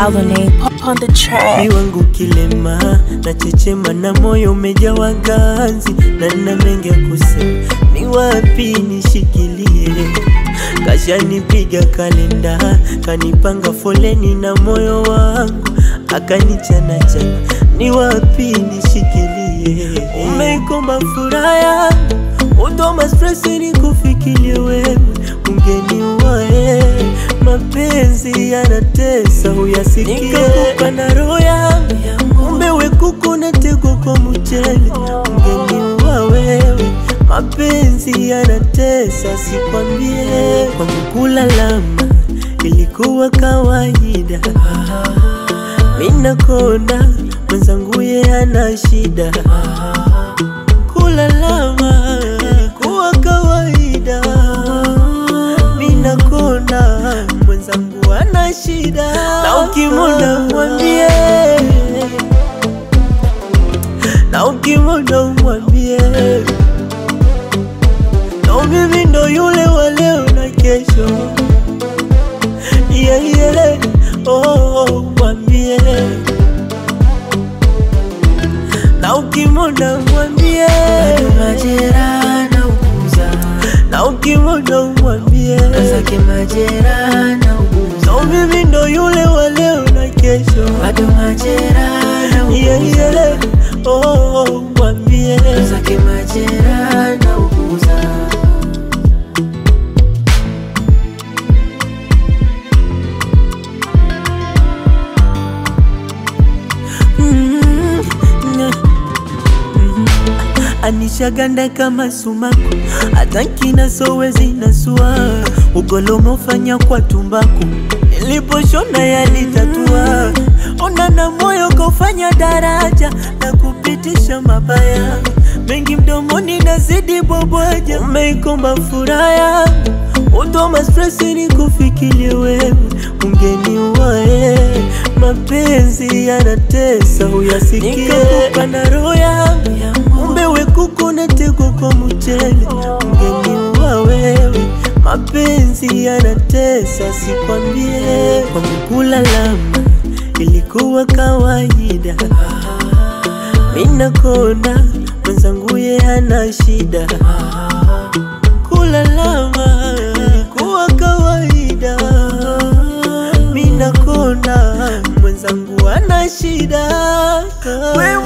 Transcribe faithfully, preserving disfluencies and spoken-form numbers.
Colony on the track. Ni wangu kilema na chechema na moyo umejawa ganzi na nina mengi ya kusema, ni wapi nishikilie? Kasha nipiga kalenda, kanipanga foleni na moyo wangu akanichana chana, ni wapi nishikilie? Umeikomba furaha yangu, utoma stress ni kufikirie wewe, ungeniua eh. Mapenzi yanatesa uyasikie, nikakupa na roho yangu, umbe kuku na tego kwa mchele, ungeniua wewe. Mapenzi yanatesa sikwambie, kwa kulalama ilikuwa kawaida. Mina kona mwenzangu ye ana shida, kulalama ilikuwa kawaida. Mina kona mwenzangu ana shida, na ukimwona mwambie, na ukimwona mwambie, no mimi ndo yule wa leo na kesho. Yeah, yeah, oh, mwambie, na ukimwona mwambie, bado majeraha nauguza, na ukimwona mwambie, nasake majeraha nauguza, no mimi ndo yule wa leo na kesho. bado majeraha nauguza, Yeah, yeah, oh, mwambie, nasake majeraha nauguza. Anishaganda kama sumaku, atanki na sowezi nasua, ugolomo fanya kwa tumbaku, niliposhona yalitatua. Ona na moyo kufanya daraja na kupitisha mabaya mengi mdomoni nazidi bobwaja. Umeikomba furaha yangu, utoma stress ni kufikirie wewe, ungeniua eh. Mapenzi yanatesa uyasikie, nikakupa na roho yangu, umbe kuku na tego kwa mchele, ungeniua wewe. Mapenzi yanatesa sikwambie, kwa kulalama ilikuwa kawaida. Mina kona mwenzangu ye ana shida, kulalama ilikuwa kawaida. Mina kona mwenzangu ana shida.